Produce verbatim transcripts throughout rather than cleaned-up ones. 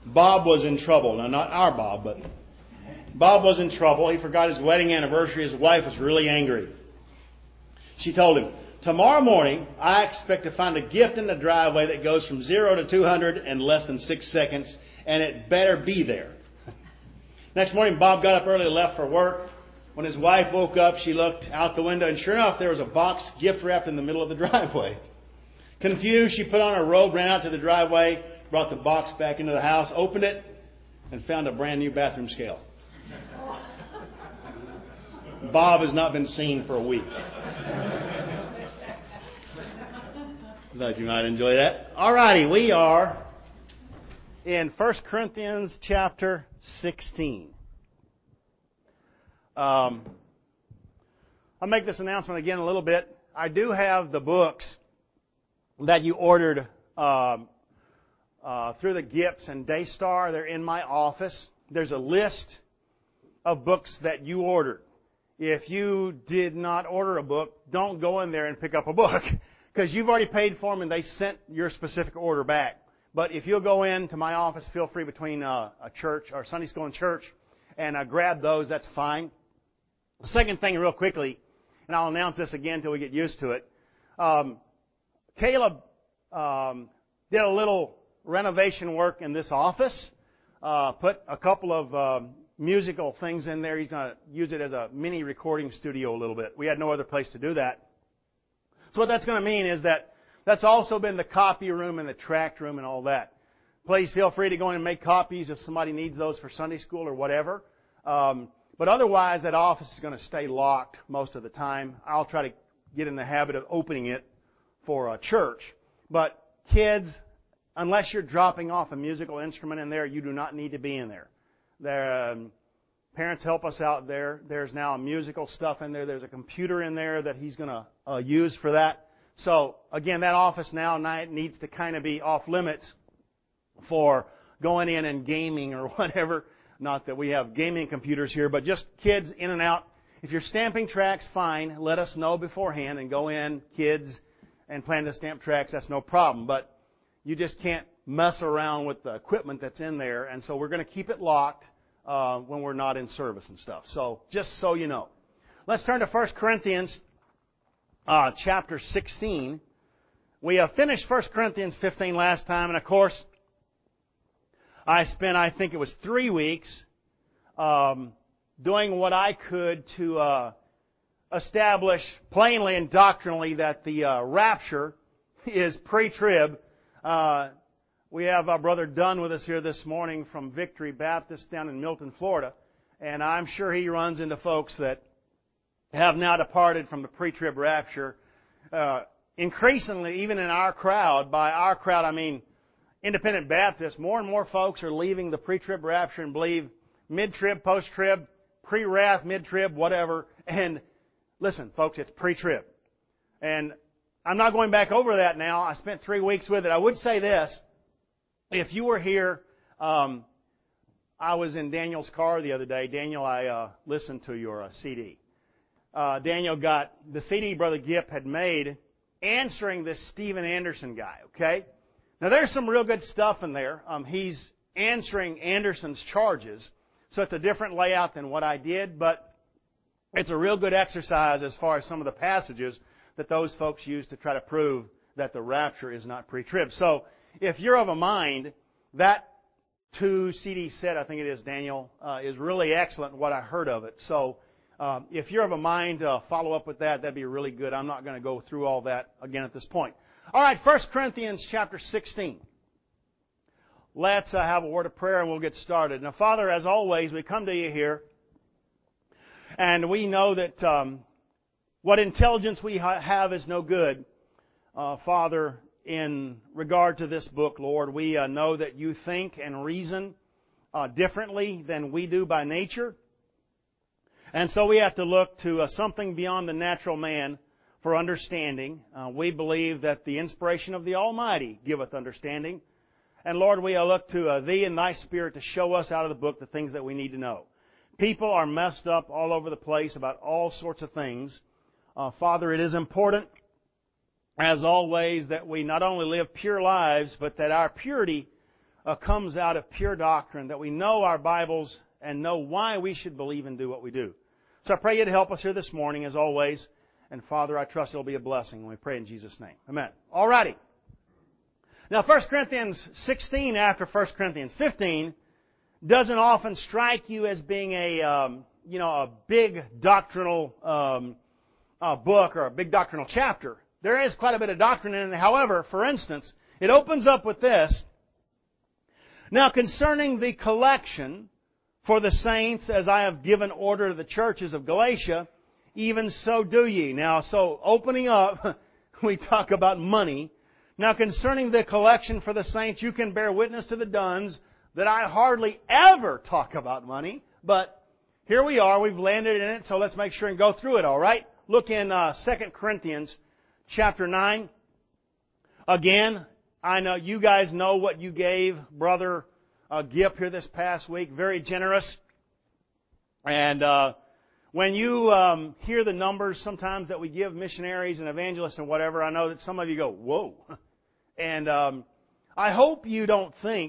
Bob was in trouble. Now, not our Bob, but Bob was in trouble. He forgot his wedding anniversary. His wife was really angry. She told him, tomorrow morning, I expect to find a gift in the driveway that goes from zero to two hundred in less than six seconds, and it better be there. Next morning, Bob got up early and left for work. When his wife woke up, she looked out the window, and sure enough, there was a box gift wrapped in the middle of the driveway. Confused, she put on her robe, ran out to the driveway, brought the box back into the house, opened it, and found a brand new bathroom scale. Bob has not been seen for a week. Thought you might enjoy that. All righty, we are in First Corinthians chapter sixteen. Um, I'll make this announcement again a little bit. I do have the books that you ordered um, uh, through the Gips and Daystar. They're in my office. There's a list of books that you ordered. If you did not order a book, don't go in there and pick up a book because you've already paid for them and they sent your specific order back. But if you'll go into my office, feel free between uh, a church or Sunday school and church and uh, grab those. That's fine. The second thing, real quickly, and I'll announce this again until we get used to it. Um, Caleb um, did a little renovation work in this office. Uh, put a couple of um, musical things in there. He's going to use it as a mini recording studio a little bit. We had no other place to do that. So what that's going to mean is that that's also been the copy room and the tract room and all that. Please feel free to go in and make copies if somebody needs those for Sunday school or whatever. Um, but otherwise, that office is going to stay locked most of the time. I'll try to get in the habit of opening it for a church. But kids, unless you're dropping off a musical instrument in there, you do not need to be in there. There, um, parents help us out there. There's now musical stuff in there. There's a computer in there that he's going to uh, use for that. So, again, that office now needs to kind of be off limits for going in and gaming or whatever. Not that we have gaming computers here, but just kids in and out. If you're stamping tracks, fine. Let us know beforehand and go in, kids, and plan to stamp tracks. That's no problem. But you just can't mess around with the equipment that's in there. And so we're going to keep it locked uh, when we're not in service and stuff. So just so you know. Let's turn to First Corinthians uh, chapter sixteen. We uh, finished First Corinthians fifteen last time. And, of course, I spent, I think it was three weeks um, doing what I could to uh, establish plainly and doctrinally that the uh, rapture is pre-trib. Uh, we have our brother Dunn with us here this morning from Victory Baptist down in Milton, Florida. And I'm sure he runs into folks that have now departed from the pre-trib rapture. Uh, increasingly, even in our crowd, by our crowd I mean Independent Baptists, more and more folks are leaving the pre-trib rapture and believe mid-trib, post-trib, pre-wrath, mid-trib, whatever. And listen, folks, it's pre-trib. And I'm not going back over that now. I spent three weeks with it. I would say this. If you were here, um, I was in Daniel's car the other day. Daniel, I uh, listened to your uh, C D. Uh, Daniel got the C D Brother Gipp had made answering this Steven Anderson guy, okay? Now, there's some real good stuff in there. Um, he's answering Anderson's charges, so it's a different layout than what I did, but it's a real good exercise as far as some of the passages that those folks use to try to prove that the rapture is not pre-trib. So, if you're of a mind, that two C D set, I think it is, Daniel, uh, is really excellent in what I heard of it. So, um, if you're of a mind to uh, follow up with that, that'd be really good. I'm not going to go through all that again at this point. All right, First Corinthians chapter sixteen. Let's uh, have a word of prayer and we'll get started. Now, Father, as always, we come to you here, and we know that um, what intelligence we ha- have is no good. Uh, Father, in regard to this book, Lord, we uh, know that you think and reason uh, differently than we do by nature. And so we have to look to uh, something beyond the natural man for understanding. Uh, we believe that the inspiration of the Almighty giveth understanding. And Lord, we look to uh, Thee and Thy Spirit to show us out of the book the things that we need to know. People are messed up all over the place about all sorts of things. Uh, Father, it is important, as always, that we not only live pure lives, but that our purity uh, comes out of pure doctrine, that we know our Bibles and know why we should believe and do what we do. So I pray you to help us here this morning, as always. And Father, I trust it'll be a blessing when we pray in Jesus' name. Amen. All righty. Now, First Corinthians sixteen after First Corinthians fifteen doesn't often strike you as being a, um, you know, a big doctrinal um, uh, book or a big doctrinal chapter. There is quite a bit of doctrine in it. However, for instance, it opens up with this. Now, concerning the collection for the saints, as I have given order to the churches of Galatia, even so do ye. Now, so opening up, we talk about money. Now, concerning the collection for the saints, you can bear witness to the Duns that I hardly ever talk about money. But here we are. We've landed in it, so let's make sure and go through it, all right? Look in uh, Second Corinthians chapter nine. Again, I know you guys know what you gave Brother uh, Gipp here this past week. Very generous. And uh, when you um, hear the numbers sometimes that we give missionaries and evangelists and whatever, I know that some of you go, whoa. And um, I hope you don't think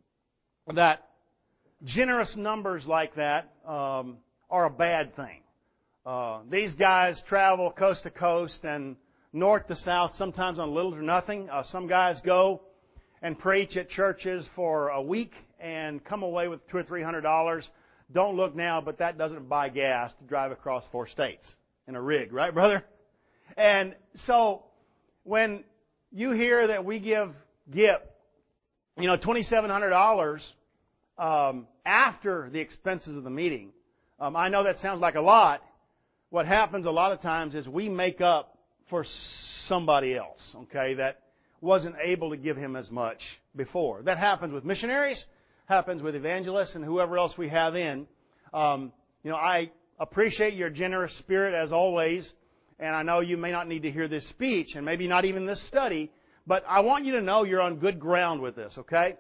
that generous numbers like that um, are a bad thing. Uh, these guys travel coast to coast and north to south, sometimes on little or nothing. Uh, some guys go and preach at churches for a week and come away with two or three hundred dollars. Don't look now, but that doesn't buy gas to drive across four states in a rig, right, brother? And so when you hear that we give Gipp, you know, twenty-seven hundred dollars um, after the expenses of the meeting, um, I know that sounds like a lot. What happens a lot of times is we make up for somebody else, okay, that wasn't able to give him as much before. That happens with missionaries, happens with evangelists, and whoever else we have in. Um, you know, I appreciate your generous spirit as always, and I know you may not need to hear this speech, and maybe not even this study, but I want you to know you're on good ground with this, okay?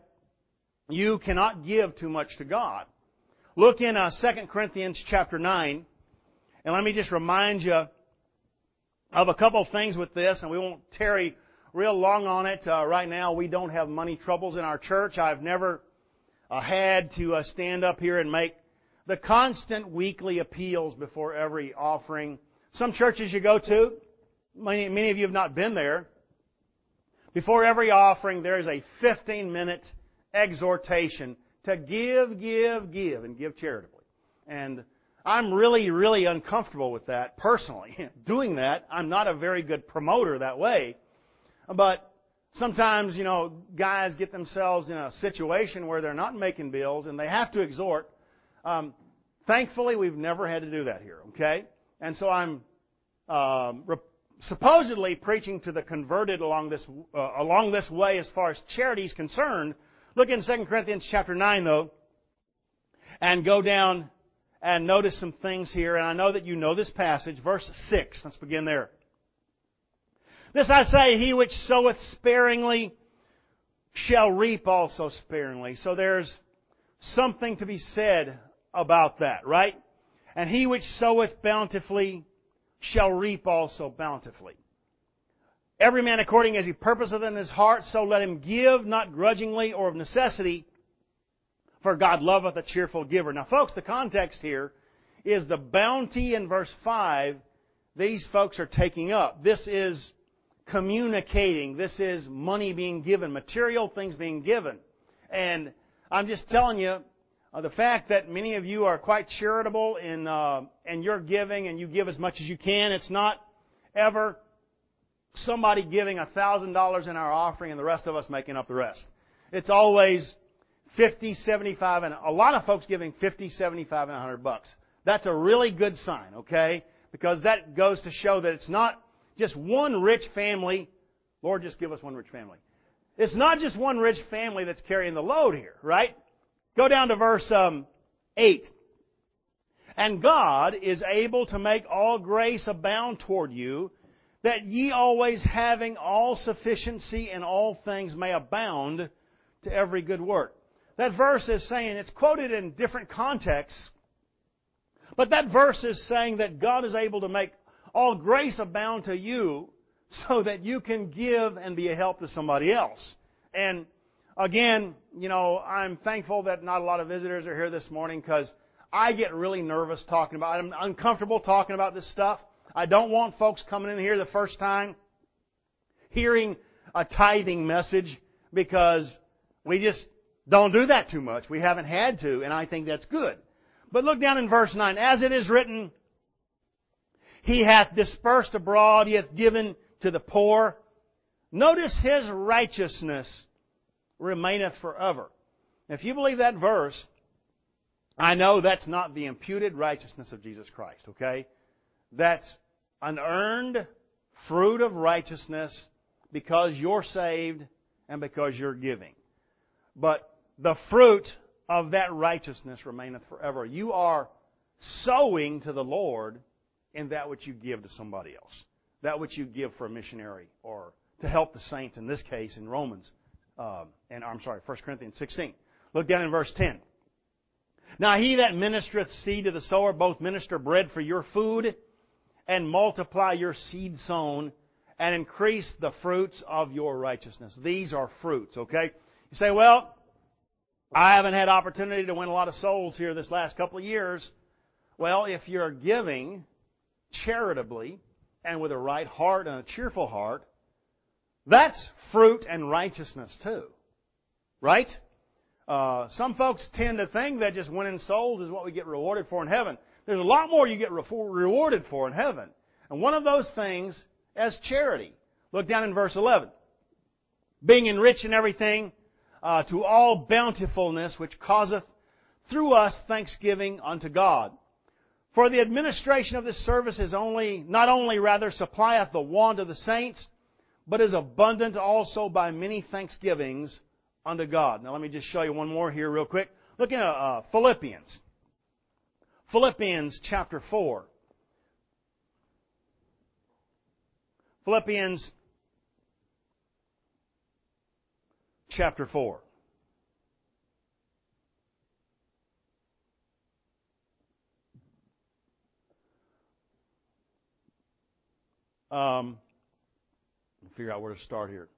You cannot give too much to God. Look in uh, Second Corinthians chapter nine, and let me just remind you of a couple of things with this, and we won't tarry real long on it. Uh, right now, we don't have money troubles in our church. I've never uh, had to uh, stand up here and make the constant weekly appeals before every offering. Some churches you go to, many, many of you have not been there. Before every offering, there is a fifteen-minute exhortation to give, give, give, and give charitably. And I'm really, really uncomfortable with that personally. Doing that, I'm not a very good promoter that way. But sometimes, you know, guys get themselves in a situation where they're not making bills and they have to exhort. Um, thankfully, we've never had to do that here, okay? And so I'm um, re- supposedly preaching to the converted along this uh, along this way as far as charity is concerned. Look in Second Corinthians chapter nine, though, and go down and notice some things here. And I know that you know this passage, verse six. Let's begin there. This I say, he which soweth sparingly shall reap also sparingly. So there's something to be said about that, right? And he which soweth bountifully shall reap also bountifully. Every man according as he purposeth in his heart, so let him give, not grudgingly or of necessity, for God loveth a cheerful giver. Now, folks, the context here is the bounty in verse five these folks are taking up. This is communicating. This is money being given, material things being given. And I'm just telling you, uh, the fact that many of you are quite charitable in, uh, in your giving and you give as much as you can, it's not ever somebody giving one thousand dollars in our offering and the rest of us making up the rest. It's always fifty, seventy-five, and a lot of folks giving fifty, seventy-five, and one hundred bucks. That's a really good sign, okay? Because that goes to show that it's not just one rich family. Lord, just give us one rich family. It's not just one rich family that's carrying the load here, right? Go down to verse um, eight. And God is able to make all grace abound toward you, that ye always having all sufficiency in all things may abound to every good work. That verse is saying, it's quoted in different contexts, but that verse is saying that God is able to make all grace abound to you so that you can give and be a help to somebody else. And again, you know, I'm thankful that not a lot of visitors are here this morning because I get really nervous talking about it. I'm uncomfortable talking about this stuff. I don't want folks coming in here the first time hearing a tithing message because we just don't do that too much. We haven't had to, and I think that's good. But look down in verse nine. As it is written, He hath dispersed abroad, He hath given to the poor. Notice His righteousness remaineth forever. If you believe that verse, I know that's not the imputed righteousness of Jesus Christ, okay? That's an earned fruit of righteousness because you're saved and because you're giving. But the fruit of that righteousness remaineth forever. You are sowing to the Lord in that which you give to somebody else. That which you give for a missionary or to help the saints, in this case, in Romans, uh, and I'm sorry, First Corinthians sixteen. Look down in verse ten. Now he that ministereth seed to the sower, both minister bread for your food, and multiply your seed sown, and increase the fruits of your righteousness. These are fruits, okay? You say, well, I haven't had opportunity to win a lot of souls here this last couple of years. Well, if you're giving charitably and with a right heart and a cheerful heart, that's fruit and righteousness too. Right? Uh, some folks tend to think that just winning souls is what we get rewarded for in heaven. There's a lot more you get re- rewarded for in heaven. And one of those things is charity. Look down in verse eleven. Being enriched in everything uh, to all bountifulness which causeth through us thanksgiving unto God. For the administration of this service is only, not only rather supplieth the want of the saints, but is abundant also by many thanksgivings unto God. Now let me just show you one more here real quick. Look at uh, Philippians. Philippians chapter four. Philippians chapter four. Um, figure out where to start here.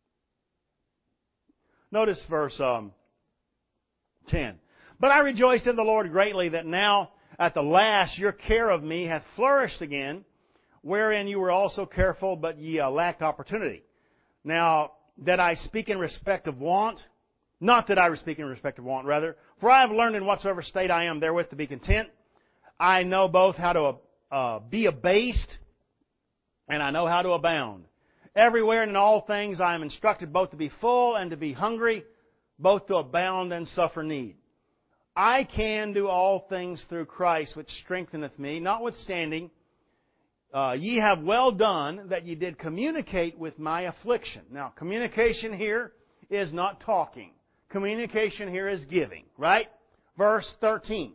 Notice verse um, ten. But I rejoiced in the Lord greatly that now at the last your care of me hath flourished again, wherein you were also careful, but ye uh, lacked opportunity. Now, that I speak in respect of want, not that I speak in respect of want, rather, for I have learned in whatsoever state I am therewith to be content. I know both how to uh, be abased, and I know how to abound. Everywhere and in all things I am instructed both to be full and to be hungry, both to abound and suffer need. I can do all things through Christ which strengtheneth me, notwithstanding, uh, ye have well done that ye did communicate with my affliction. Now, communication here is not talking. Communication here is giving, right? Verse thirteen.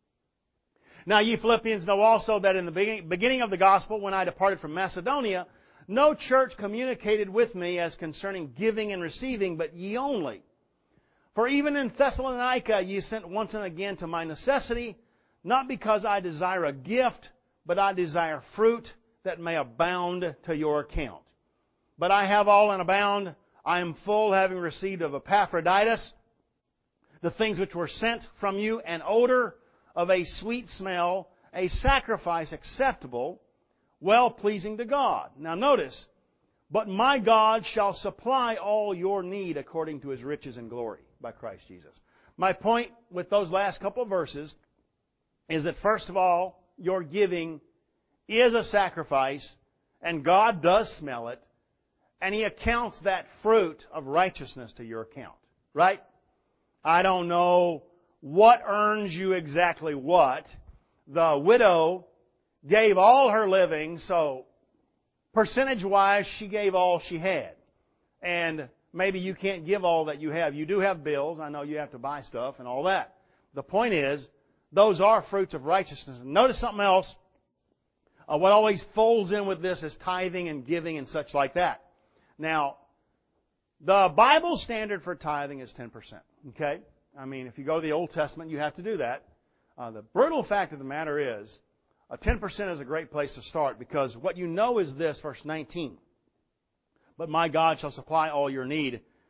Now ye Philippians know also that in the beginning of the gospel, when I departed from Macedonia, no church communicated with me as concerning giving and receiving, but ye only. For even in Thessalonica ye sent once and again to my necessity, not because I desire a gift, but I desire fruit that may abound to your account. But I have all and abound. I am full, having received of Epaphroditus the things which were sent from you, an odor of a sweet smell, a sacrifice acceptable, well-pleasing to God. Now notice, but my God shall supply all your need according to His riches and glory by Christ Jesus. My point with those last couple of verses is that first of all, your giving is a sacrifice, and God does smell it, and He accounts that fruit of righteousness to your account. Right? I don't know what earns you exactly what. The widow gave all her living, so percentage-wise, she gave all she had. And maybe you can't give all that you have. You do have bills. I know you have to buy stuff and all that. The point is, those are fruits of righteousness. And notice something else. Uh, what always folds in with this is tithing and giving and such like that. Now, the Bible standard for tithing is ten percent. Okay? I mean, if you go to the Old Testament, you have to do that. Uh, the brutal fact of the matter is, uh, ten percent is a great place to start, because what you know is this, verse nineteen. But my God shall supply all your need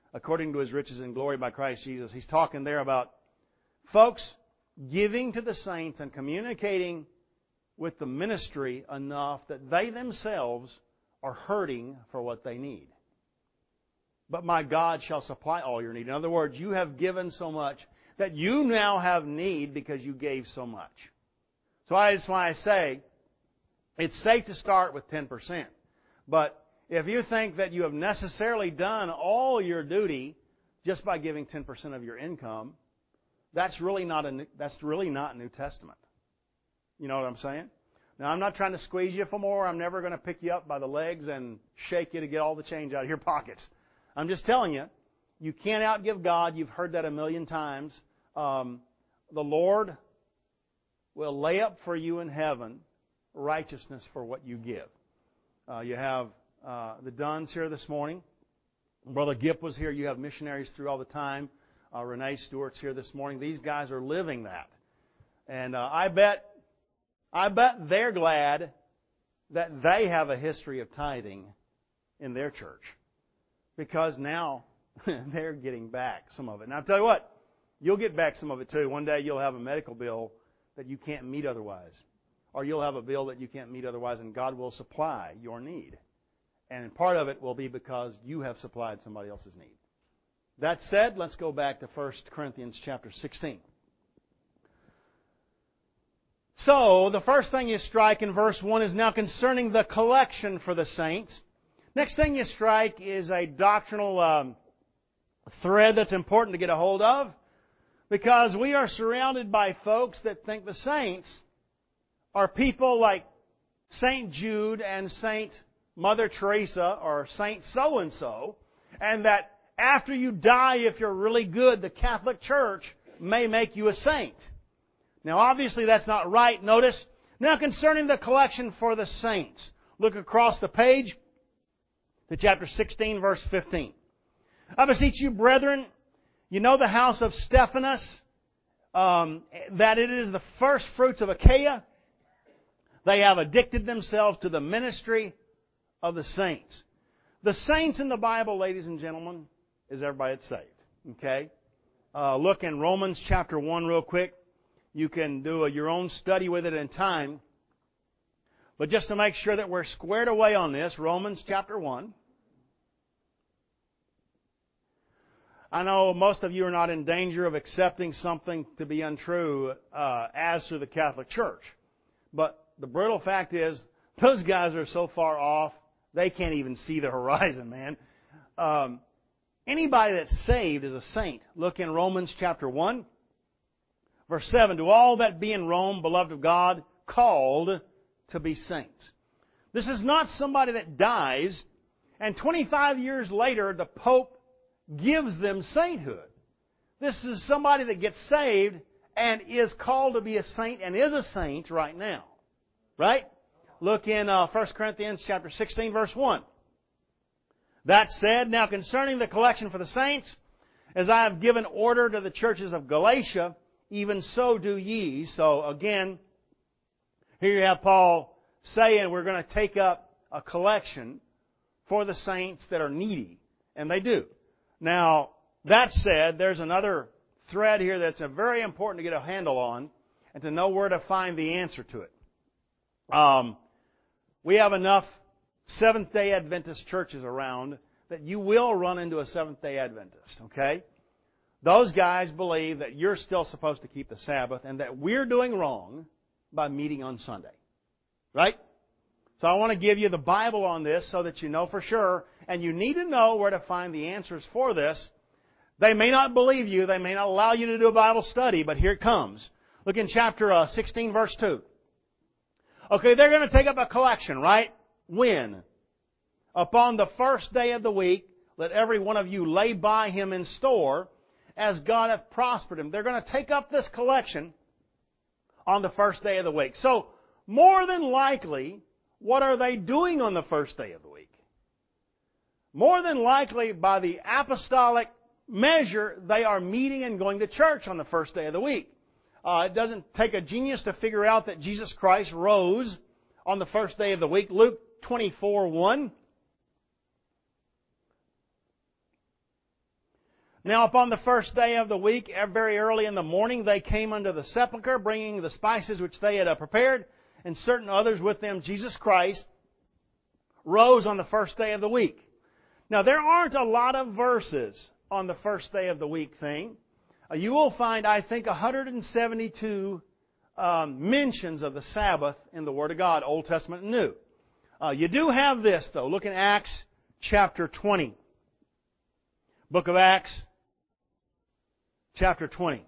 according to His riches and glory by Christ Jesus. He's talking there about folks giving to the saints and communicating with the ministry enough that they themselves are hurting for what they need. But my God shall supply all your need. In other words, you have given so much that you now have need because you gave so much. So that's why I say it's safe to start with ten percent. But if you think that you have necessarily done all your duty just by giving ten percent of your income, that's really not a, that's really not New Testament. You know what I'm saying? Now, I'm not trying to squeeze you for more. I'm never going to pick you up by the legs and shake you to get all the change out of your pockets. I'm just telling you, you can't outgive God. You've heard that a million times. Um, the Lord will lay up for you in heaven righteousness for what you give. Uh, you have uh, the Duns here this morning. Brother Gipp was here. You have missionaries through all the time. Uh, Renee Stewart's here this morning. These guys are living that. And uh, I bet I bet they're glad that they have a history of tithing in their church. Because now they're getting back some of it. And I'll tell you what, you'll get back some of it too. One day you'll have a medical bill that you can't meet otherwise. Or you'll have a bill that you can't meet otherwise, and God will supply your need. And part of it will be because you have supplied somebody else's need. That said, let's go back to First Corinthians chapter sixteen. So, the first thing you strike in verse one is now concerning the collection for the saints. Next thing you strike is a doctrinal um, thread that's important to get a hold of, because we are surrounded by folks that think the saints are people like Saint Jude and Saint Mother Teresa or Saint so-and-so, and that after you die, if you're really good, the Catholic Church may make you a saint. Now, obviously, that's not right. Notice, now concerning the collection for the saints. Look across the page to chapter sixteen, verse fifteen. I beseech you, brethren, you know the house of Stephanas, um, that it is the first fruits of Achaia. They have addicted themselves to the ministry of the saints. The saints in the Bible, ladies and gentlemen, is everybody that's saved. Okay? Uh, look in Romans chapter one real quick. You can do a, your own study with it in time. But just to make sure that we're squared away on this, Romans chapter one. I know most of you are not in danger of accepting something to be untrue uh, as to the Catholic Church. But the brutal fact is, those guys are so far off, they can't even see the horizon, man. Um, anybody that's saved is a saint. Look in Romans chapter one. Verse seven, to all that be in Rome, beloved of God, called to be saints. This is not somebody that dies, and twenty-five years later, the Pope gives them sainthood. This is somebody that gets saved and is called to be a saint and is a saint right now. Right? Look in uh, First Corinthians chapter sixteen, verse one. That said, now concerning the collection for the saints, as I have given order to the churches of Galatia, even so do ye. So again, here you have Paul saying we're going to take up a collection for the saints that are needy. And they do. Now, that said, there's another thread here that's very important to get a handle on and to know where to find the answer to it. Um, we have enough Seventh-day Adventist churches around that you will run into a Seventh-day Adventist, okay? Those guys believe that you're still supposed to keep the Sabbath and that we're doing wrong by meeting on Sunday. Right? So I want to give you the Bible on this so that you know for sure, and you need to know where to find the answers for this. They may not believe you, they may not allow you to do a Bible study, but here it comes. Look in chapter uh, sixteen, verse two. Okay, they're going to take up a collection, right? When? Upon the first day of the week, let every one of you lay by him in store, as God hath prospered him. They're going to take up this collection on the first day of the week. So, more than likely, what are they doing on the first day of the week? More than likely, by the apostolic measure, they are meeting and going to church on the first day of the week. Uh, it doesn't take a genius to figure out that Jesus Christ rose on the first day of the week. Luke twenty-four one. Now upon the first day of the week, very early in the morning, they came unto the sepulchre, bringing the spices which they had prepared, and certain others with them. Jesus Christ rose on the first day of the week. Now there aren't a lot of verses on the first day of the week thing. Uh, you will find, I think, one hundred seventy-two um, mentions of the Sabbath in the Word of God, Old Testament and New. Uh, you do have this, though. Look in Acts chapter twenty. Book of Acts, chapter twenty.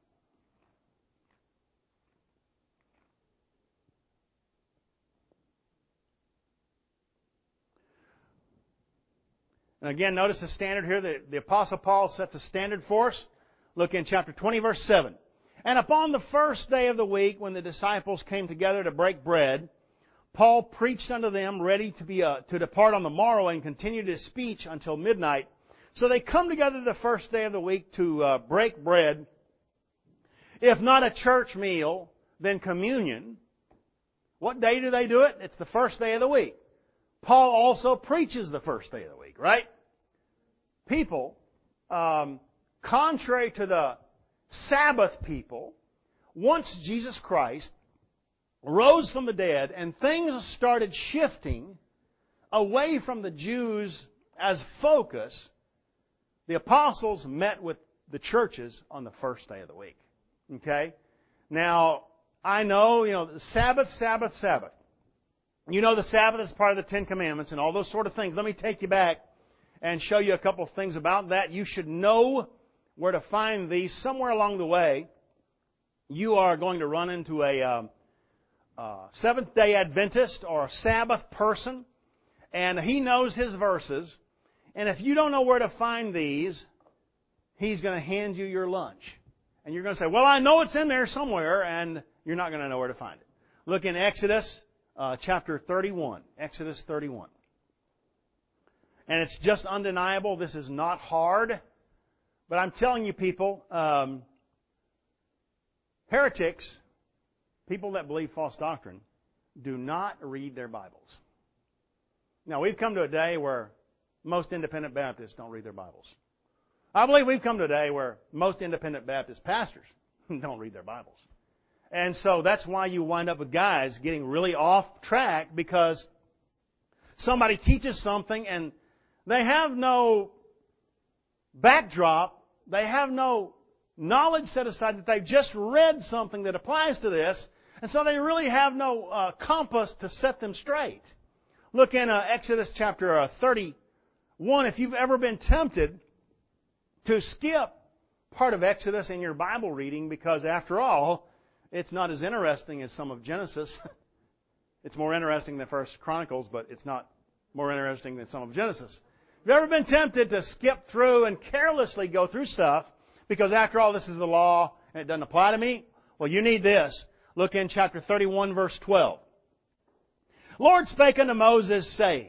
And again, notice the standard here. The, the Apostle Paul sets a standard for us. Look in chapter twenty, verse seven. And upon the first day of the week, when the disciples came together to break bread, Paul preached unto them, ready to be uh, to depart on the morrow, and continued his speech until midnight. So they come together the first day of the week to uh, break bread. If not a church meal, then communion. What day do they do it? It's the first day of the week. Paul also preaches the first day of the week, right? People, um, contrary to the Sabbath people, once Jesus Christ rose from the dead and things started shifting away from the Jews as focus, the apostles met with the churches on the first day of the week. Okay? Now, I know, you know, Sabbath, Sabbath, Sabbath. You know the Sabbath is part of the Ten Commandments and all those sort of things. Let me take you back and show you a couple of things about that. You should know where to find these. Somewhere along the way, you are going to run into a um, uh, Seventh-day Adventist or a Sabbath person, and he knows his verses. And if you don't know where to find these, he's going to hand you your lunch. And you're going to say, well, I know it's in there somewhere, and you're not going to know where to find it. Look in Exodus uh, chapter thirty-one. Exodus thirty-one. And it's just undeniable. This is not hard. But I'm telling you people, um, heretics, people that believe false doctrine, do not read their Bibles. Now, we've come to a day where most independent Baptists don't read their Bibles. I believe we've come to a day where most independent Baptist pastors don't read their Bibles. And so that's why you wind up with guys getting really off track, because somebody teaches something and they have no backdrop, they have no knowledge set aside, that they've just read something that applies to this, and so they really have no uh, compass to set them straight. Look in uh, Exodus chapter uh, thirty-one. If you've ever been tempted to skip part of Exodus in your Bible reading, because after all, it's not as interesting as some of Genesis. It's more interesting than First Chronicles, but it's not more interesting than some of Genesis. Have you ever been tempted to skip through and carelessly go through stuff because after all this is the law and it doesn't apply to me? Well, you need this. Look in chapter thirty-one, verse twelve. Lord spake unto Moses, saying,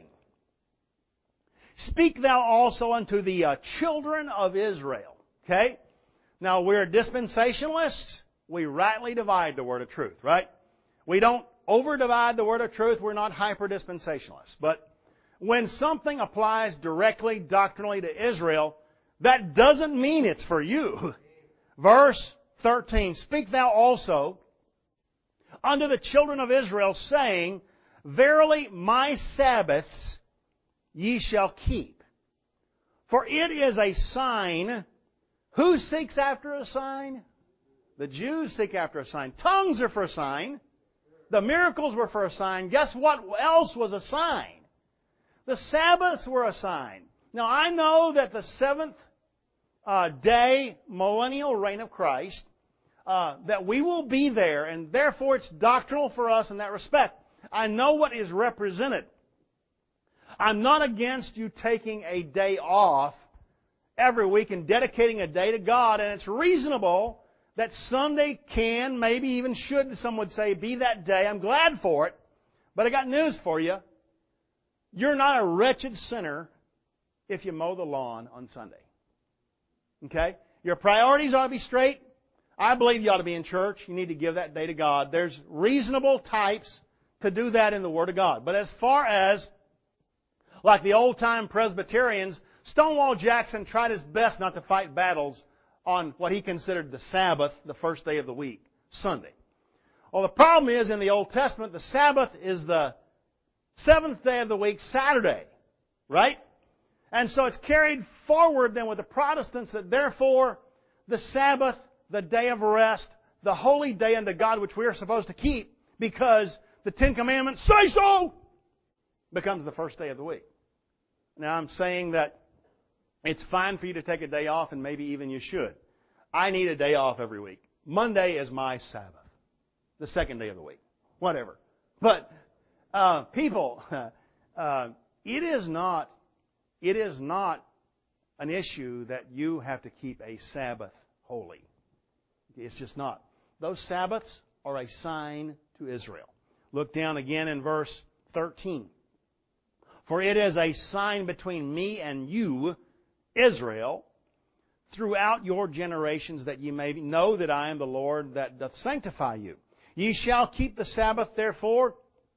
Speak thou also unto the uh, children of Israel. Okay? Now, we're dispensationalists. We rightly divide the word of truth, right? We don't over-divide the word of truth. We're not hyper-dispensationalists. But when something applies directly, doctrinally to Israel, that doesn't mean it's for you. Verse thirteen, Speak thou also unto the children of Israel, saying, Verily my Sabbaths ye shall keep. For it is a sign. Who seeks after a sign? The Jews seek after a sign. Tongues are for a sign. The miracles were for a sign. Guess what else was a sign? The Sabbaths were a sign. Now, I know that the seventh uh, day millennial reign of Christ, uh, that we will be there, and therefore it's doctrinal for us in that respect. I know what is represented. I'm not against you taking a day off every week and dedicating a day to God, and it's reasonable that Sunday can, maybe even should, some would say, be that day. I'm glad for it. But I got news for you. You're not a wretched sinner if you mow the lawn on Sunday. Okay? Your priorities ought to be straight. I believe you ought to be in church. You need to give that day to God. There's reasonable types to do that in the Word of God. But as far as, like the old-time Presbyterians, Stonewall Jackson tried his best not to fight battles on what he considered the Sabbath, the first day of the week, Sunday. Well, the problem is in the Old Testament, the Sabbath is the seventh day of the week, Saturday, right? And so it's carried forward then with the Protestants that therefore the Sabbath, the day of rest, the holy day unto God which we are supposed to keep because the Ten Commandments say so, becomes the first day of the week. Now I'm saying that it's fine for you to take a day off and maybe even you should. I need a day off every week. Monday is my Sabbath. The second day of the week. Whatever. But uh, people, uh, it is not it is not an issue that you have to keep a Sabbath holy. It's just not. Those Sabbaths are a sign to Israel. Look down again in verse thirteen. For it is a sign between me and you, Israel, throughout your generations, that ye may know that I am the Lord that doth sanctify you. Ye shall keep the Sabbath, therefore,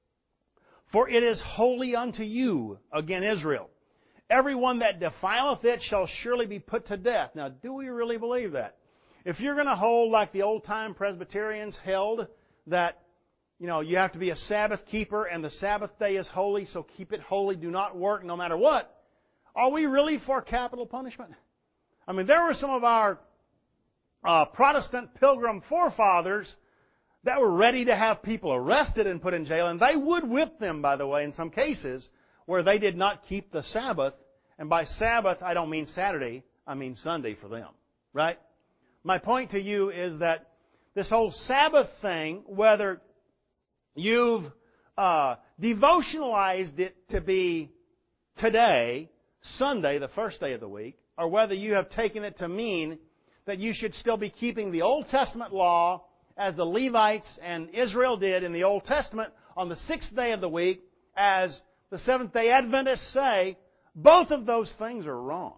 for it is holy unto you, again Israel. Everyone that defileth it shall surely be put to death. Now, do we really believe that? If you're going to hold like the old-time Presbyterians held, that, you know, you have to be a Sabbath keeper and the Sabbath day is holy, so keep it holy, do not work no matter what, are we really for capital punishment? I mean, there were some of our uh, Protestant pilgrim forefathers that were ready to have people arrested and put in jail, and they would whip them, by the way, in some cases, where they did not keep the Sabbath. And by Sabbath, I don't mean Saturday, I mean Sunday for them. Right? My point to you is that this whole Sabbath thing, whether you've uh, devotionalized it to be today, Sunday, the first day of the week, or whether you have taken it to mean that you should still be keeping the Old Testament law as the Levites and Israel did in the Old Testament on the sixth day of the week, as the Seventh-day Adventists say, both of those things are wrong.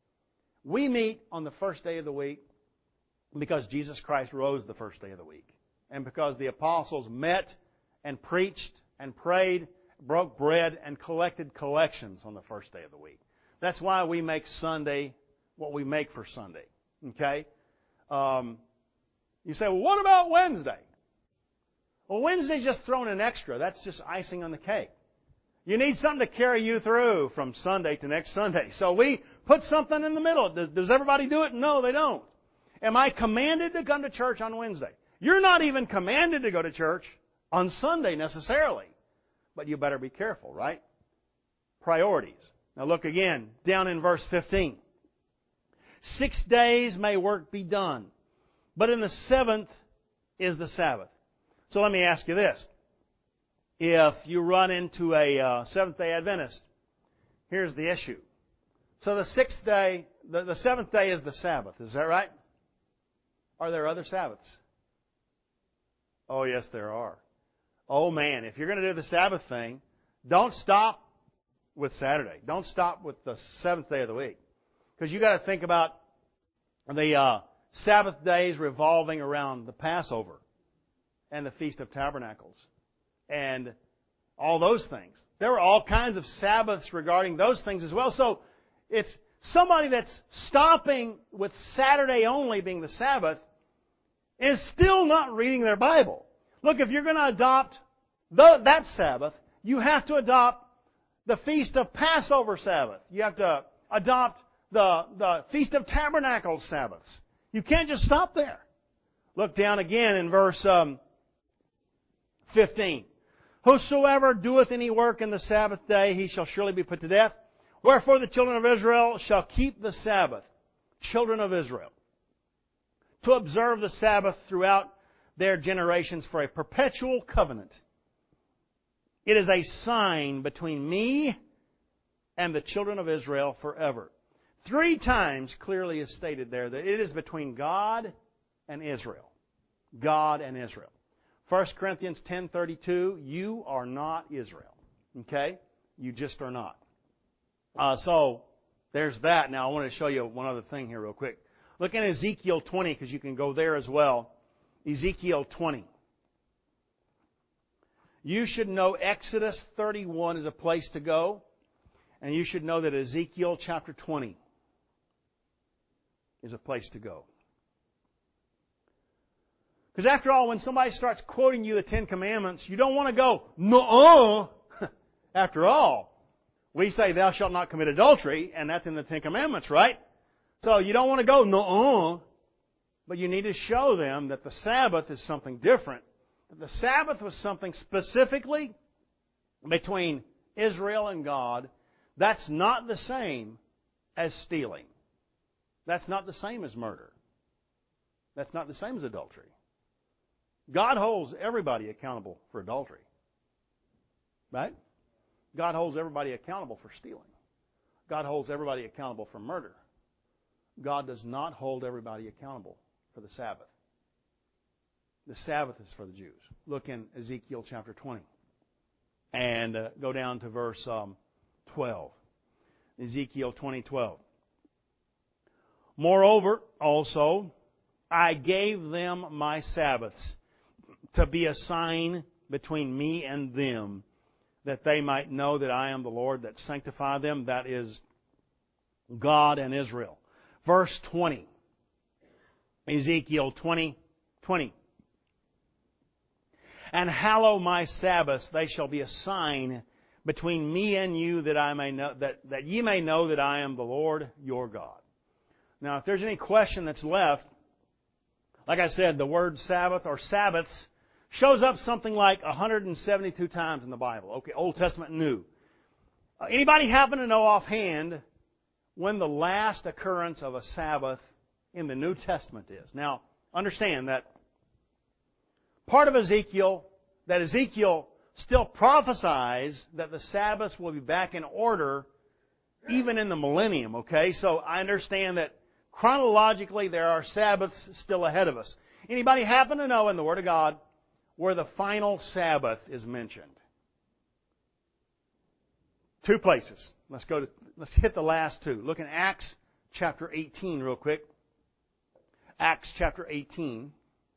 We meet on the first day of the week because Jesus Christ rose the first day of the week, and because the apostles met and preached and prayed, broke bread, and collected collections on the first day of the week. That's why we make Sunday what we make for Sunday. Okay? Um, you say, well, what about Wednesday? Well, Wednesday's just thrown an extra. That's just icing on the cake. You need something to carry you through from Sunday to next Sunday. So we put something in the middle. Does, does everybody do it? No, they don't. Am I commanded to come to church on Wednesday? You're not even commanded to go to church on Sunday necessarily. But you better be careful, right? Priorities. Now look again, down in verse fifteen. Six days may work be done, but in the seventh is the Sabbath. So let me ask you this. If you run into a uh, Seventh-day Adventist, here's the issue. So the sixth day, the, the seventh day is the Sabbath. Is that right? Are there other Sabbaths? Oh, yes, there are. Oh, man, if you're going to do the Sabbath thing, don't stop with Saturday. Don't stop with the seventh day of the week. Because you've got to think about the uh, Sabbath days revolving around the Passover and the Feast of Tabernacles and all those things. There were all kinds of Sabbaths regarding those things as well. So it's somebody that's stopping with Saturday only being the Sabbath is still not reading their Bible. Look, if you're going to adopt the, that Sabbath, you have to adopt the Feast of Passover Sabbath. You have to adopt the, the Feast of Tabernacles Sabbaths. You can't just stop there. Look down again in verse um, fifteen. Whosoever doeth any work in the Sabbath day, he shall surely be put to death. Wherefore the children of Israel shall keep the Sabbath, children of Israel, to observe the Sabbath throughout their generations for a perpetual covenant. It is a sign between me and the children of Israel forever. Three times clearly is stated there that it is between God and Israel. God and Israel. First Corinthians ten thirty-two, you are not Israel. Okay? You just are not. Uh, so, there's that. Now, I want to show you one other thing here real quick. Look in Ezekiel twenty, because you can go there as well. Ezekiel twenty. You should know Exodus thirty-one is a place to go. And you should know that Ezekiel chapter twenty is a place to go. Because after all, when somebody starts quoting you the Ten Commandments, you don't want to go, no-uh. After all, we say, thou shalt not commit adultery, and that's in the Ten Commandments, right? So you don't want to go, no-uh. But you need to show them that the Sabbath is something different. That the Sabbath was something specifically between Israel and God. That's not the same as stealing. That's not the same as murder. That's not the same as adultery. God holds everybody accountable for adultery. Right? God holds everybody accountable for stealing. God holds everybody accountable for murder. God does not hold everybody accountable for the Sabbath. The Sabbath is for the Jews. Look in Ezekiel chapter twenty. And uh, go down to verse um, twelve. Ezekiel twenty twelve. Moreover, also, I gave them my Sabbaths to be a sign between me and them, that they might know that I am the Lord that sanctify them, that is God and Israel. Verse twenty. Ezekiel twenty twenty. And hallow my Sabbaths, they shall be a sign between me and you, that I may know that, that ye may know that I am the Lord your God. Now, if there's any question that's left, like I said, the word Sabbath or Sabbaths shows up something like one hundred seventy-two times in the Bible. Okay, Old Testament and New. Uh, anybody happen to know offhand when the last occurrence of a Sabbath in the New Testament is? Now, understand that part of Ezekiel, that Ezekiel still prophesies that the Sabbaths will be back in order even in the millennium, okay? So I understand that chronologically there are Sabbaths still ahead of us. Anybody happen to know in the Word of God where the final Sabbath is mentioned? Two places. Let's go to, let's hit the last two. Look in Acts chapter eighteen real quick. Acts chapter eighteen.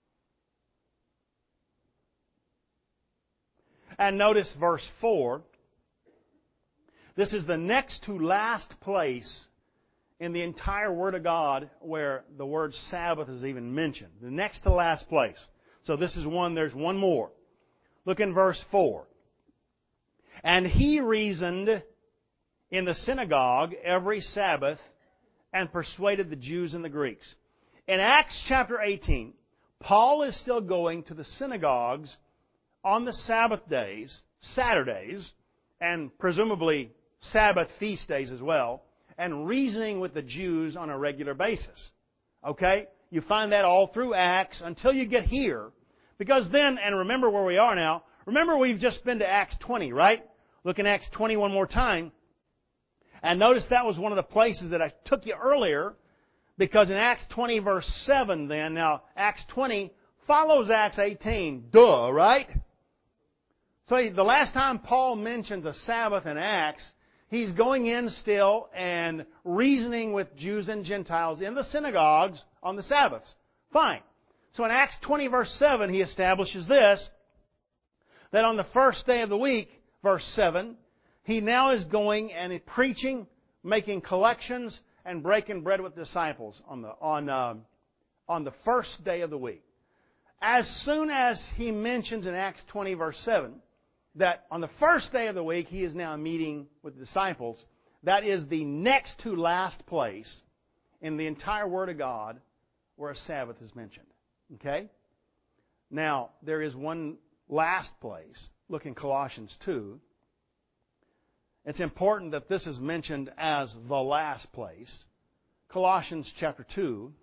And notice verse four. This is the next to last place in the entire Word of God where the word Sabbath is even mentioned. The next to last place. So this is one, there's one more. Look in verse four. And he reasoned in the synagogue every Sabbath and persuaded the Jews and the Greeks. In Acts chapter eighteen, Paul is still going to the synagogues on the Sabbath days, Saturdays, and presumably Sabbath feast days as well, and reasoning with the Jews on a regular basis. Okay? You find that all through Acts until you get here. Because then, and remember where we are now, remember we've just been to Acts twenty, right? Look in Acts twenty one more time. And notice that was one of the places that I took you earlier, because in Acts twenty verse seven then, now Acts twenty follows Acts eighteen. Duh, right? So the last time Paul mentions a Sabbath in Acts, he's going in still and reasoning with Jews and Gentiles in the synagogues on the Sabbaths. Fine. So in Acts twenty verse seven, he establishes this, that on the first day of the week, verse seven, he now is going and preaching, making collections, and breaking bread with disciples on the, on, uh, on the first day of the week. As soon as he mentions in Acts twenty verse seven, that on the first day of the week he is now meeting with the disciples, that is the next to last place in the entire Word of God where a Sabbath is mentioned. Okay? Now, there is one last place. Look in Colossians two. It's important that this is mentioned as the last place. Colossians chapter two.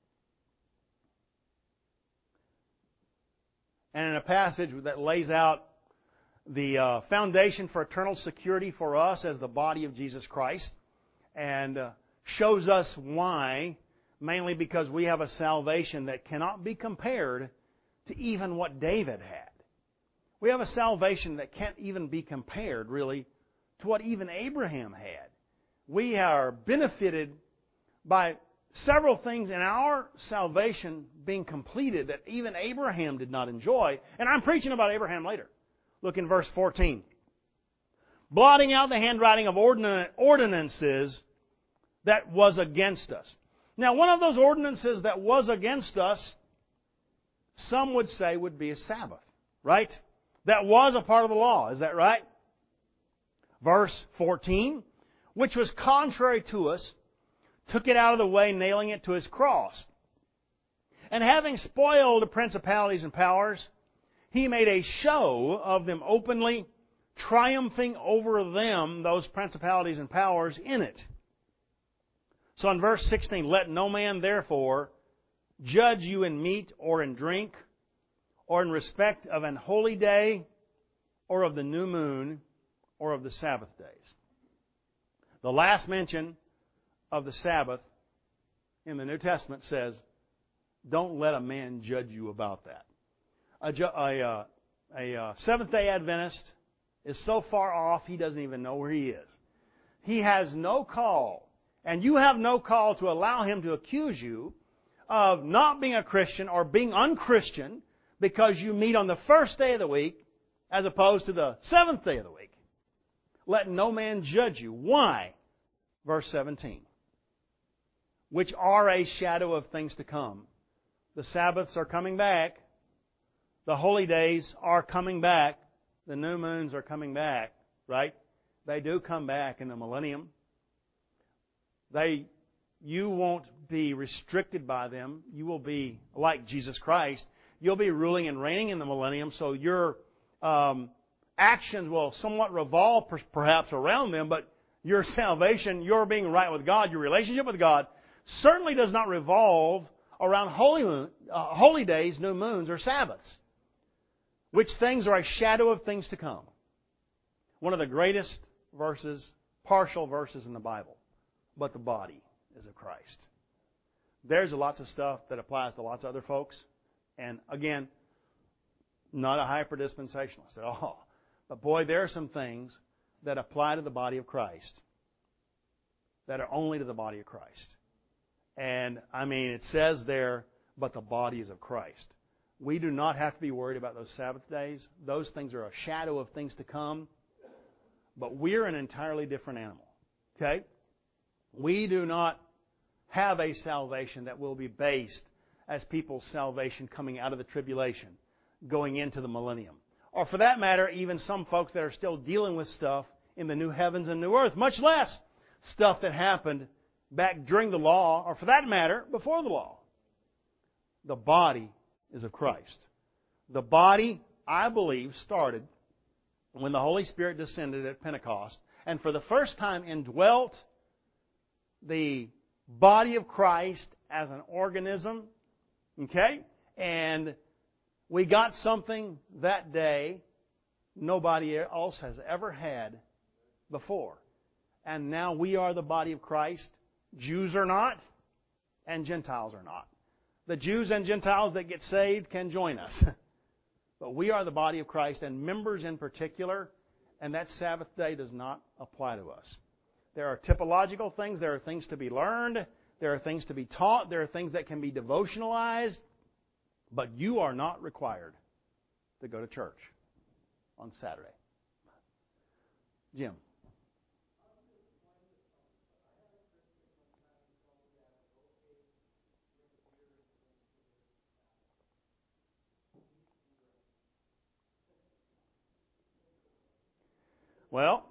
And in a passage that lays out the uh, foundation for eternal security for us as the body of Jesus Christ, and uh, shows us why, mainly because we have a salvation that cannot be compared to even what David had. We have a salvation that can't even be compared, really, to what even Abraham had. We are benefited by several things in our salvation being completed that even Abraham did not enjoy. And I'm preaching about Abraham later. Look in verse fourteen. blotting out the handwriting of ordinances that was against us. Now, one of those ordinances that was against us, some would say would be a Sabbath, right? That was a part of the law, is that right? Verse fourteen, which was contrary to us, took it out of the way, nailing it to His cross. And having spoiled the principalities and powers, He made a show of them openly, triumphing over them, those principalities and powers, in it. So in verse sixteen, let no man therefore judge you in meat or in drink, or in respect of an holy day, or of the new moon, or of the Sabbath days. The last mention of the Sabbath in the New Testament says, don't let a man judge you about that. A, ju- a, uh, a uh, Seventh-day Adventist is so far off he doesn't even know where he is. He has no call, and you have no call to allow him to accuse you of not being a Christian or being unchristian because you meet on the first day of the week as opposed to the seventh day of the week. Let no man judge you. Why? Verse seventeen. Which are a shadow of things to come. The Sabbaths are coming back. The holy days are coming back. The new moons are coming back, right? They do come back in the millennium. They, you won't be restricted by them. You will be like Jesus Christ. You'll be ruling and reigning in the millennium, so your um, actions will somewhat revolve perhaps around them, but your salvation, your being right with God, your relationship with God, certainly does not revolve around holy, moon, uh, holy days, new moons, or Sabbaths, which things are a shadow of things to come. One of the greatest verses, partial verses in the Bible. But the body is of Christ. There's lots of stuff that applies to lots of other folks. And again, not a hyper-dispensationalist at all. But boy, there are some things that apply to the body of Christ that are only to the body of Christ. And, I mean, it says there, but the body is of Christ. We do not have to be worried about those Sabbath days. Those things are a shadow of things to come. But we're an entirely different animal. Okay? We do not have a salvation that will be based as people's salvation coming out of the tribulation, going into the millennium. Or for that matter, even some folks that are still dealing with stuff in the new heavens and new earth, much less stuff that happened back during the law, or for that matter, before the law. The body is of Christ. The body, I believe, started when the Holy Spirit descended at Pentecost, and for the first time indwelt the body of Christ as an organism. Okay? And we got something that day nobody else has ever had before. And now we are the body of Christ. Jews are not, and Gentiles are not. The Jews and Gentiles that get saved can join us. But we are the body of Christ, and members in particular, and that Sabbath day does not apply to us. There are typological things. There are things to be learned. There are things to be taught. There are things that can be devotionalized. But you are not required to go to church on Saturday. Jim. Well,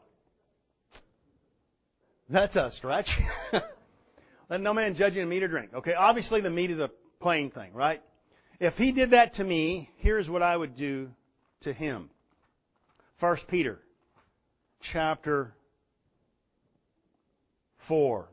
that's a stretch. Let no man judge you in meat or drink. Okay, obviously the meat is a plain thing, right? If he did that to me, here's what I would do to him. First Peter chapter four.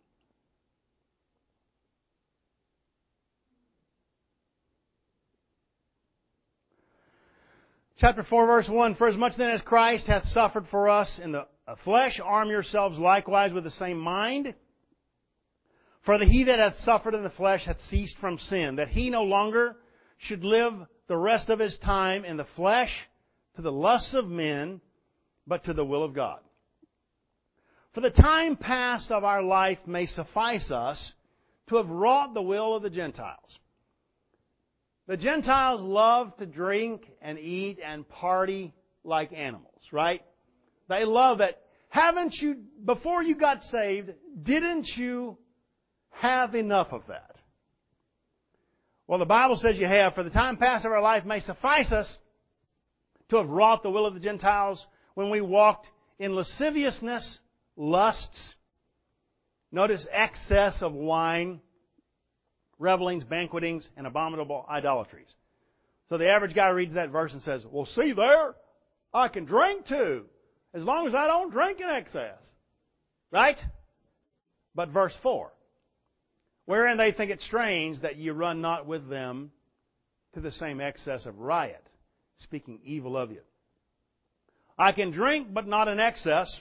Chapter four, verse one, for as much then as Christ hath suffered for us in the flesh, arm yourselves likewise with the same mind. For the he that hath suffered in the flesh hath ceased from sin, that he no longer should live the rest of his time in the flesh to the lusts of men, but to the will of God. For the time past of our life may suffice us to have wrought the will of the Gentiles. The Gentiles love to drink and eat and party like animals, right? They love that. Haven't you, before you got saved, didn't you have enough of that? Well, the Bible says you have. For the time past of our life may suffice us to have wrought the will of the Gentiles when we walked in lasciviousness, lusts. Notice excess of wine, revelings, banquetings, and abominable idolatries. So the average guy reads that verse and says, well, see there, I can drink too, as long as I don't drink in excess. Right? But verse four, wherein they think it strange that ye run not with them to the same excess of riot, speaking evil of you. I can drink, but not in excess,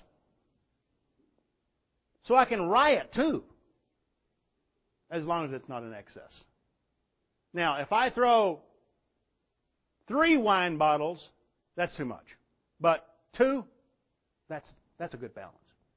so I can riot too, as long as it's not in excess. Now, if I throw three wine bottles, that's too much. But two, that's, that's a good balance.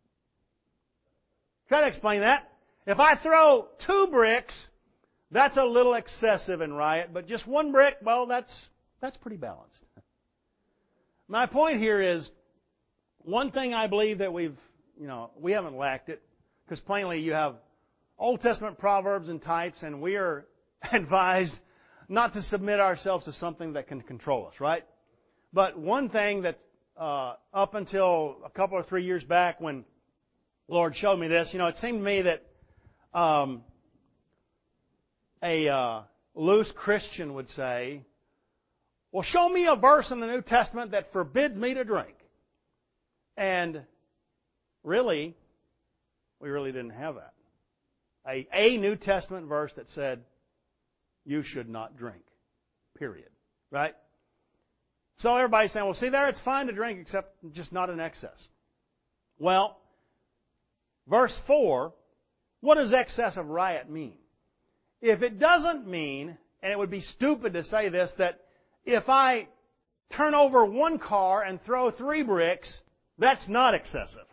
Try to explain that. If I throw two bricks, that's a little excessive in riot, but just one brick, well, that's, that's pretty balanced. My point here is, one thing I believe that we've, you know, we haven't lacked it, because plainly you have Old Testament proverbs and types, and we are advised not to submit ourselves to something that can control us, right? But one thing that uh, up until a couple or three years back when the Lord showed me this, you know, it seemed to me that um, a uh, loose Christian would say, well, show me a verse in the New Testament that forbids me to drink. And really, we really didn't have that. A, a New Testament verse that said, you should not drink. Period. Right? So everybody's saying, well, see there, it's fine to drink, except just not in excess. Well, verse four, what does excess of riot mean? If it doesn't mean, and it would be stupid to say this, that if I turn over one car and throw three bricks, that's not excessive.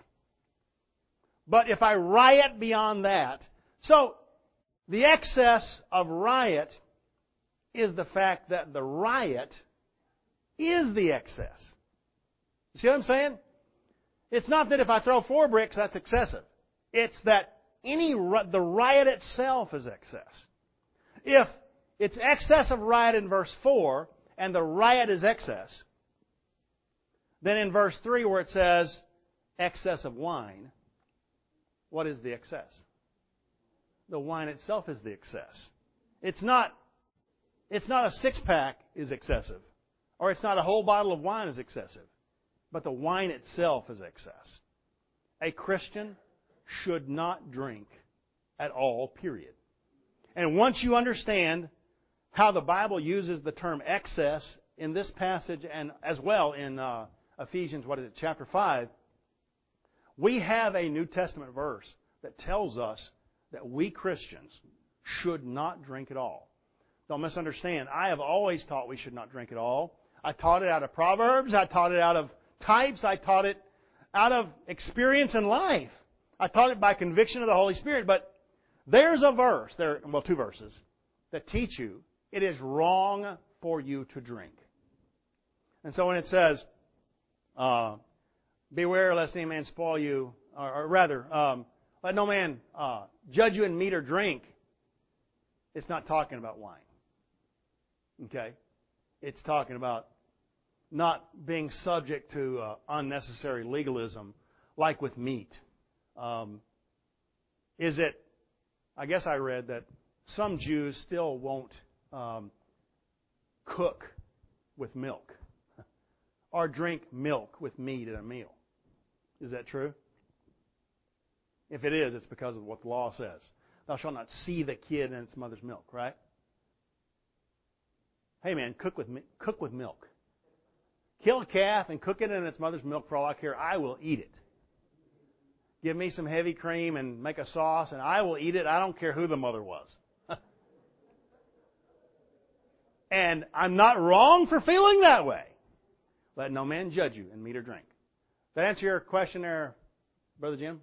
But if I riot beyond that, so the excess of riot is the fact that the riot is the excess. You see what I'm saying? It's not that if I throw four bricks, that's excessive. It's that any the riot itself is excess. If it's excess of riot in verse four, and the riot is excess, then in verse three where it says excess of wine, what is the excess? The wine itself is the excess. It's not, it's not a six-pack is excessive, or it's not a whole bottle of wine is excessive, but the wine itself is excess. A Christian should not drink at all, period. And once you understand how the Bible uses the term excess in this passage and as well in uh, Ephesians, what is it, chapter five, we have a New Testament verse that tells us that we Christians should not drink at all. Don't misunderstand. I have always taught we should not drink at all. I taught it out of Proverbs. I taught it out of types. I taught it out of experience in life. I taught it by conviction of the Holy Spirit. But there's a verse, there, well, two verses, that teach you it is wrong for you to drink. And so when it says, uh, beware lest any man spoil you, or, or rather, um, let no man uh, judge you in meat or drink, it's not talking about wine. Okay? It's talking about not being subject to uh, unnecessary legalism like with meat. Um, is it, I guess I read that some Jews still won't um, cook with milk or drink milk with meat at a meal. Is that true? If it is, it's because of what the law says. Thou shalt not see the kid in its mother's milk, right? Hey man, cook with cook with milk. Kill a calf and cook it in its mother's milk for all I care. I will eat it. Give me some heavy cream and make a sauce, and I will eat it. I don't care who the mother was. And I'm not wrong for feeling that way. Let no man judge you in meat or drink. Did that answer your question there, Brother Jim?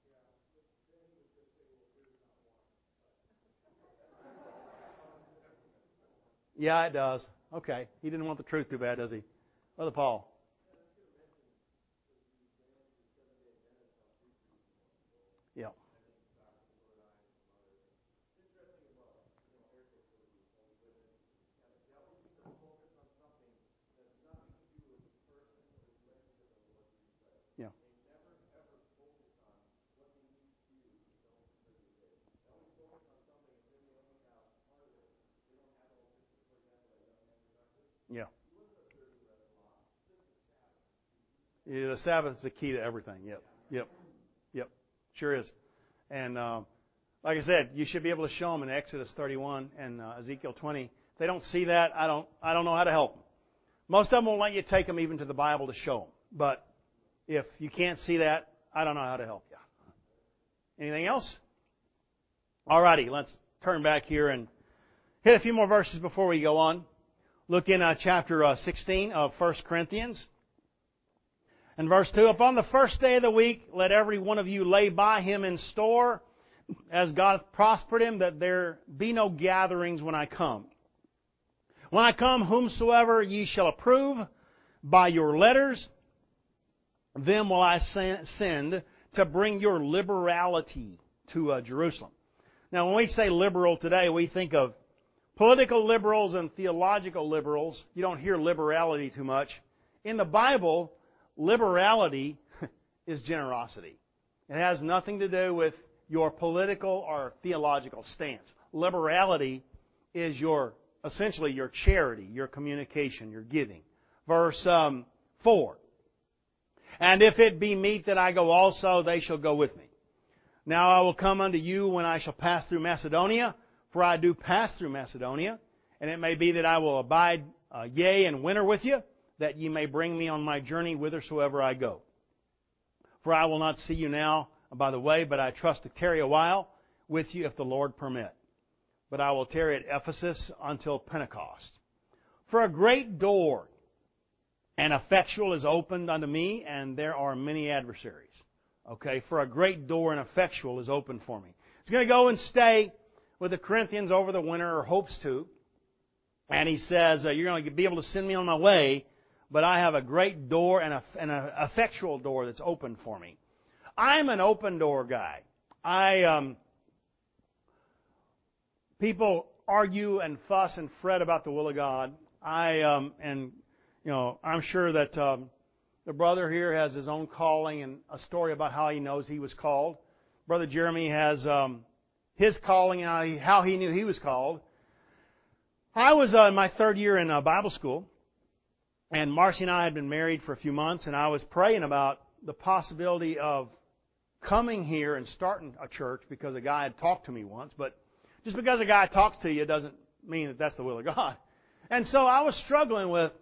Yeah, it does. Okay. He didn't want the truth too bad, does he? Brother Paul. Yeah. Yeah, the Sabbath is the key to everything. Yep. Yep. Yep. Sure is. And um, like I said, you should be able to show them in Exodus thirty-one and uh, Ezekiel twenty. If they don't see that, I don't. I don't know how to help them. Most of them won't let you take them even to the Bible to show them. But if you can't see that, I don't know how to help you. Anything else? Alrighty, let's turn back here and hit a few more verses before we go on. Look in uh, chapter uh, sixteen of First Corinthians. And verse two, upon the first day of the week, let every one of you lay by him in store, as God hath prospered him, that there be no gatherings when I come. When I come, whomsoever ye shall approve by your letters, them will I send to bring your liberality to uh, Jerusalem. Now, when we say liberal today, we think of political liberals and theological liberals. You don't hear liberality too much. In the Bible, liberality is generosity. It has nothing to do with your political or theological stance. Liberality is your, essentially your charity, your communication, your giving. Verse um, four. And if it be meet that I go also, they shall go with me. Now I will come unto you when I shall pass through Macedonia, for I do pass through Macedonia. And it may be that I will abide, uh, yea, and winter with you, that ye may bring me on my journey whithersoever I go. For I will not see you now by the way, but I trust to tarry a while with you if the Lord permit. But I will tarry at Ephesus until Pentecost. For a great door and effectual is opened unto me, and there are many adversaries. Okay, for a great door and effectual is opened for me. He's going to go and stay with the Corinthians over the winter, or hopes to. And he says, uh, you're going to be able to send me on my way, but I have a great door and, a, and an effectual door that's open for me. I'm an open door guy. I um, people argue and fuss and fret about the will of God. I um, and you know I'm sure that um, the brother here has his own calling and a story about how he knows he was called. Brother Jeremy has um, his calling and how he, how he knew he was called. I was uh, in my third year in uh, Bible school, and Marcy and I had been married for a few months, and I was praying about the possibility of coming here and starting a church because a guy had talked to me once. But just because a guy talks to you doesn't mean that that's the will of God. And so I was struggling with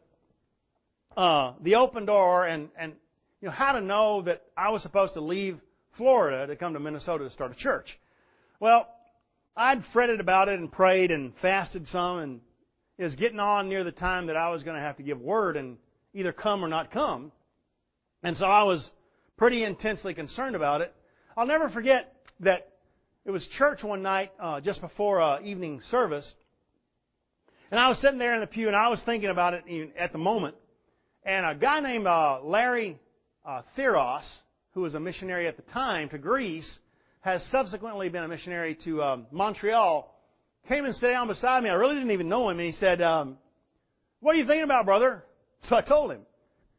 uh, the open door and, and you know how to know that I was supposed to leave Florida to come to Minnesota to start a church. Well, I'd fretted about it and prayed and fasted some, and it was getting on near the time that I was going to have to give word and either come or not come. And so I was pretty intensely concerned about it. I'll never forget that it was church one night uh, just before uh, evening service, and I was sitting there in the pew and I was thinking about it at the moment. And a guy named uh, Larry uh, Theros, who was a missionary at the time to Greece, has subsequently been a missionary to um, Montreal, came and sat down beside me. I really didn't even know him, and he said, um, "What are you thinking about, brother?" So I told him,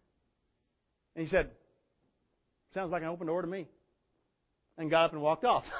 and he said, "Sounds like an open door to me," and got up and walked off.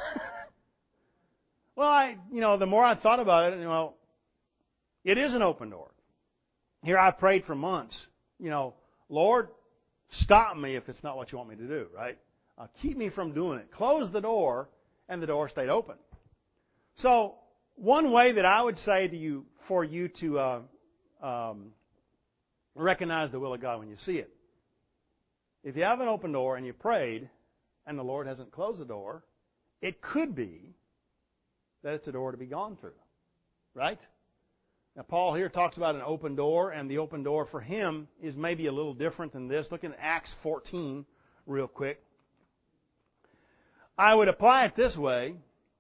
Well, I, you know, the more I thought about it, you know, it is an open door. Here I prayed for months, you know, Lord, stop me if it's not what you want me to do, right? Uh, keep me from doing it. Close the door, and the door stayed open. So one way that I would say to you, for you to uh, um, recognize the will of God when you see it, if you have an open door and you prayed and the Lord hasn't closed the door, it could be that it's a door to be gone through. Right? Now, Paul here talks about an open door, and the open door for him is maybe a little different than this. Look in Acts fourteen real quick. I would apply it this way.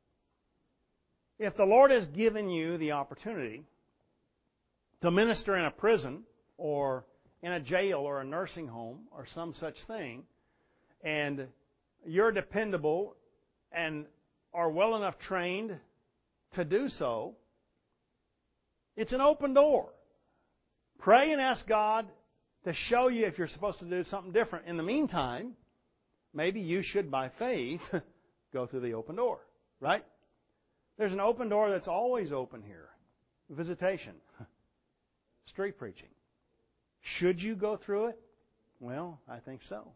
If the Lord has given you the opportunity to minister in a prison or in a jail or a nursing home or some such thing, and you're dependable and are well enough trained to do so, it's an open door. Pray and ask God to show you if you're supposed to do something different. In the meantime, maybe you should, by faith, go through the open door. Right? There's an open door that's always open here. Visitation. Street preaching. Should you go through it? Well, I think so.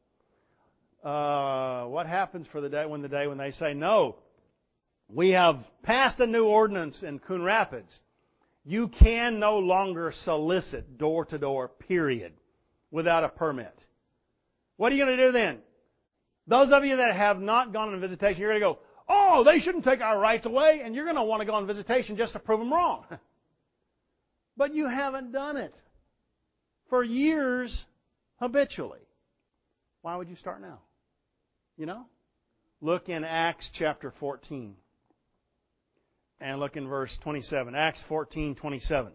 Uh, what happens for the day when the day when they say, no, we have passed a new ordinance in Coon Rapids. You can no longer solicit door to door, period, without a permit. What are you going to do then? Those of you that have not gone on visitation, you're going to go, oh, they shouldn't take our rights away, and you're going to want to go on visitation just to prove them wrong. But you haven't done it for years habitually. Why would you start now? You know? Look in Acts chapter fourteen. And look in verse twenty-seven. Acts fourteen, twenty-seven.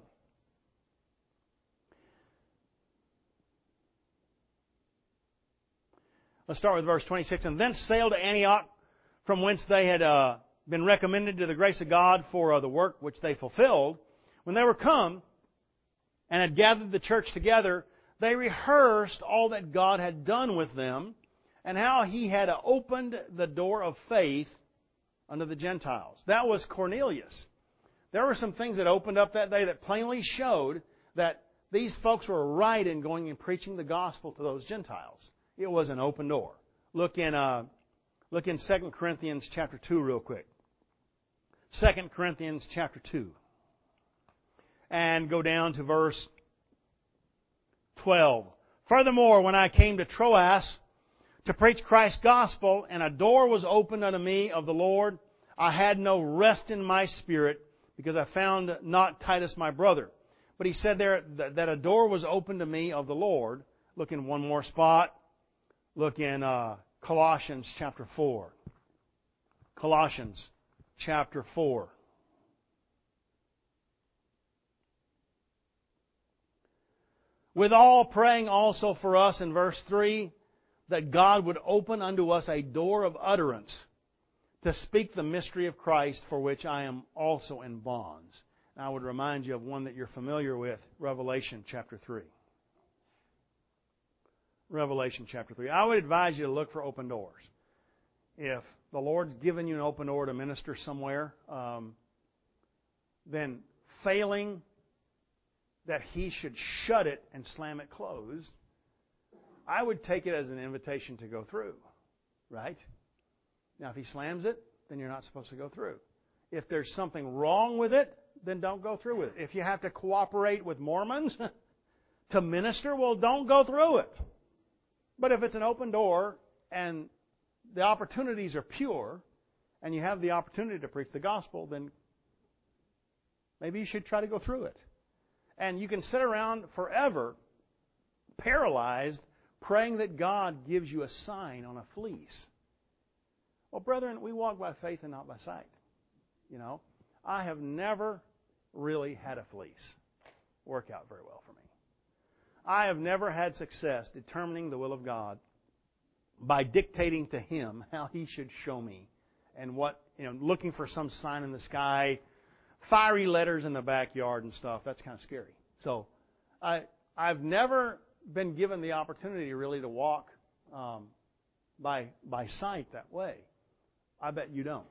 Let's start with verse twenty-six. And thence sailed to Antioch, from whence they had uh, been recommended to the grace of God for uh, the work which they fulfilled. When they were come and had gathered the church together, they rehearsed all that God had done with them, and how He had opened the door of faith unto the Gentiles. That was Cornelius. There were some things that opened up that day that plainly showed that these folks were right in going and preaching the gospel to those Gentiles. It was an open door. Look in uh, look in Second Corinthians chapter two real quick. Second Corinthians chapter two. And go down to verse twelve. Furthermore, when I came to Troas to preach Christ's gospel, and a door was opened unto me of the Lord, I had no rest in my spirit, because I found not Titus my brother. But he said there that a door was opened to me of the Lord. Look in one more spot. Look in uh, Colossians chapter four. Colossians chapter four. With all praying also for us in verse three, that God would open unto us a door of utterance to speak the mystery of Christ, for which I am also in bonds. And I would remind you of one that you're familiar with, Revelation chapter three. Revelation chapter three. I would advise you to look for open doors. If the Lord's given you an open door to minister somewhere, um, then failing that He should shut it and slam it closed, I would take it as an invitation to go through, right? Now, if He slams it, then you're not supposed to go through. If there's something wrong with it, then don't go through with it. If you have to cooperate with Mormons to minister, well, don't go through it. But if it's an open door and the opportunities are pure and you have the opportunity to preach the gospel, then maybe you should try to go through it. And you can sit around forever paralyzed, praying that God gives you a sign on a fleece. Well, brethren, we walk by faith and not by sight. You know, I have never really had a fleece work out very well for me. I have never had success determining the will of God by dictating to Him how He should show me and what, you know, looking for some sign in the sky, fiery letters in the backyard and stuff. That's kind of scary. So I, I've never been given the opportunity really to walk um, by by sight that way. I bet you don't.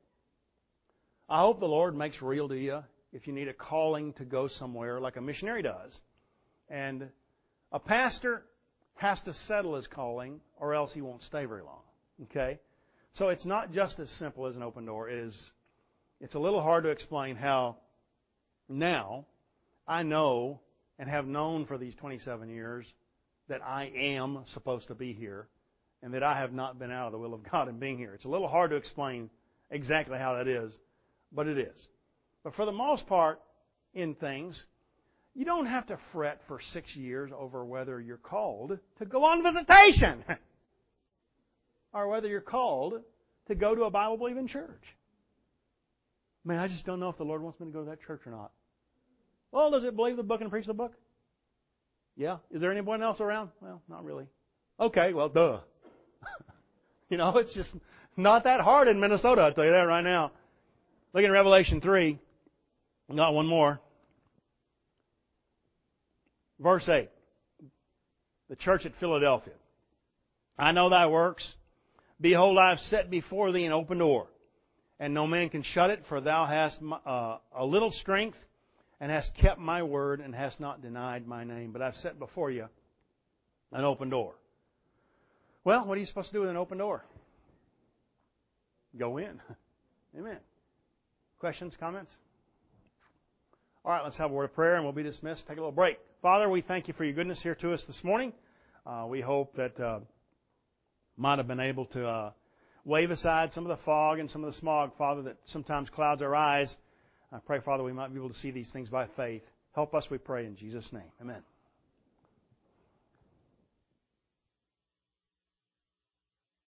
I hope the Lord makes real to you if you need a calling to go somewhere like a missionary does. And a pastor has to settle his calling or else he won't stay very long. Okay? So it's not just as simple as an open door. It is, it's a little hard to explain how now I know and have known for these twenty-seven years that I am supposed to be here and that I have not been out of the will of God in being here. It's a little hard to explain exactly how that is, but it is. But for the most part, in things, you don't have to fret for six years over whether you're called to go on visitation or whether you're called to go to a Bible-believing church. Man, I just don't know if the Lord wants me to go to that church or not. Well, does it believe the book and preach the book? Yeah. Is there anyone else around? Well, not really. Okay, well, duh. You know, it's just not that hard in Minnesota, I'll tell you that right now. Look in Revelation three. Got one more. Verse eight. The church at Philadelphia. I know thy works. Behold, I have set before thee an open door, and no man can shut it, for thou hast uh, a little strength, and hast kept my word, and hast not denied my name. But I've set before you an open door. Well, what are you supposed to do with an open door? Go in. Amen. Questions, comments? All right, let's have a word of prayer and we'll be dismissed. Take a little break. Father, we thank you for your goodness here to us this morning. Uh, we hope that uh, might have been able to uh, wave aside some of the fog and some of the smog, Father, that sometimes clouds our eyes. I pray, Father, we might be able to see these things by faith. Help us, we pray, in Jesus' name. Amen.